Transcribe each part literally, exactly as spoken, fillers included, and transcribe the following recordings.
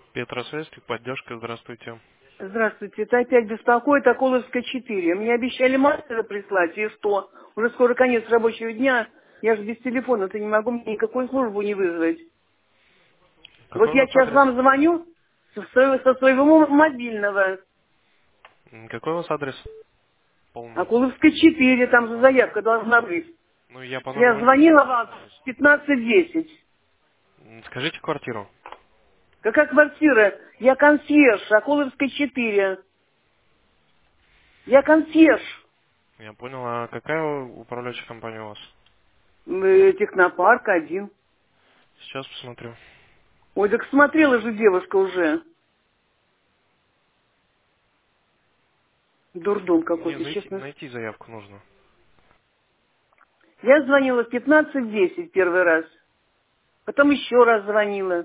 Петросвязь, поддержка, здравствуйте. Здравствуйте, это опять беспокоит Околовская четыре. Мне обещали мастера прислать, и что? Уже скоро конец рабочего дня, я же без телефона-то не могу мне никакую службу не вызвать. Вот Какой у я вас сейчас адрес? вам звоню со своего, со своего мобильного. М, Какой у вас адрес полный? Околовская четыре, там же заявка должна быть. Ну, я по Я номеру не звонила найду вам адрес. в пятнадцать десять. М, Скажите квартиру. Какая квартира? Я консьерж, Околовская четыре. Я консьерж. Я понял. А какая управляющая компания у вас? Э, Технопарк один. Сейчас посмотрю. Ой, так смотрела же девушка уже. Дурдом Не, какой-то, найти, честно. найти заявку нужно. Я звонила в пятнадцать десять первый раз. Потом еще раз звонила.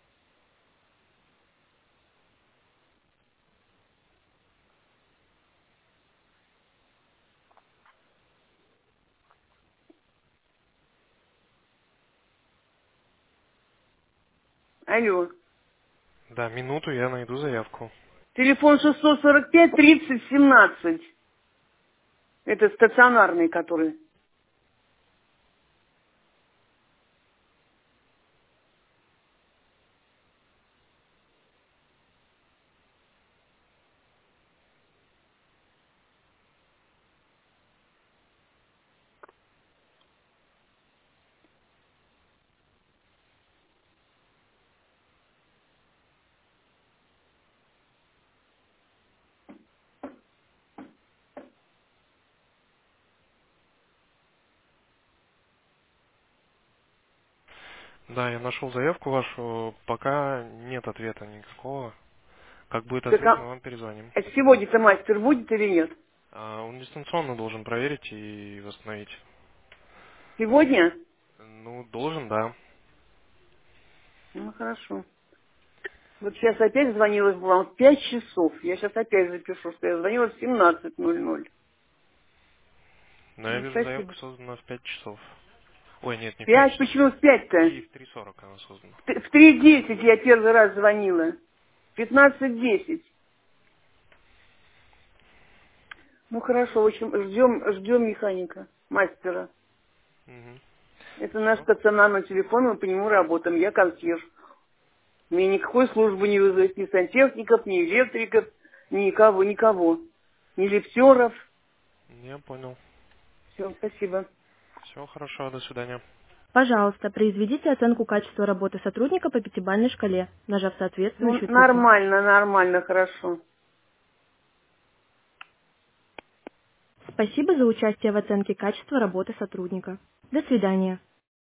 Алло. Да, минуту, я найду заявку. Телефон шестьсот сорок пять тридцать семнадцать. Это стационарный, который. Да, я нашел заявку вашу. Пока нет ответа никакого. Как будет Так ответ, мы а вам перезвоним. а сегодня-то мастер будет или нет? А он дистанционно должен проверить и восстановить. Сегодня? Ну, должен, да. Ну, хорошо. Вот сейчас опять звонила вам в пять часов. Я сейчас опять запишу, что я звонила в семнадцать ноль ноль. Но я Ну, вижу, спасибо. заявка создана в пять часов. Ой, нет, не в пять Пять? часов. Почему в В пять-то? три, в три сорок она создана. В т- в три десять я первый раз звонила. Пятнадцать десять. Ну хорошо, в общем, ждем, ждем механика, мастера. Угу. Это наш Все. стационарный телефон, мы по нему работаем. Я консьерж. Мне никакой службы не вызвать, ни сантехников, ни электриков, ни никого, никого. Ни лифтеров. Я понял. Все, спасибо. Все хорошо, до свидания. Пожалуйста, произведите оценку качества работы сотрудника по пятибалльной шкале, нажав Ну, соответствующую цифру. нормально, нормально, хорошо. Спасибо за участие в оценке качества работы сотрудника. До свидания.